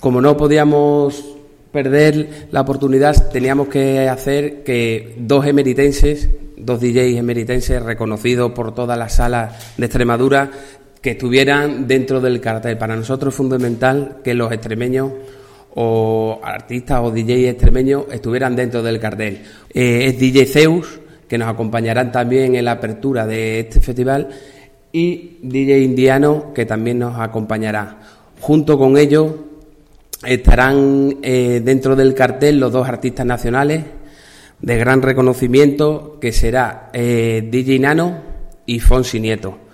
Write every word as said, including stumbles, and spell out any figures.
Como no podíamos perder la oportunidad, teníamos que hacer que dos emeritenses, dos D Js emeritenses reconocidos por todas las salas de Extremadura, que estuvieran dentro del cartel. Para nosotros es fundamental que los extremeños o artistas o D Js extremeños estuvieran dentro del cartel. Eh, es D J Zeus, que nos acompañarán también en la apertura de este festival, y D J Indiano, que también nos acompañará. Junto con ellos estarán eh, dentro del cartel los dos artistas nacionales de gran reconocimiento, que será eh, D J Nano y Fonsi Nieto.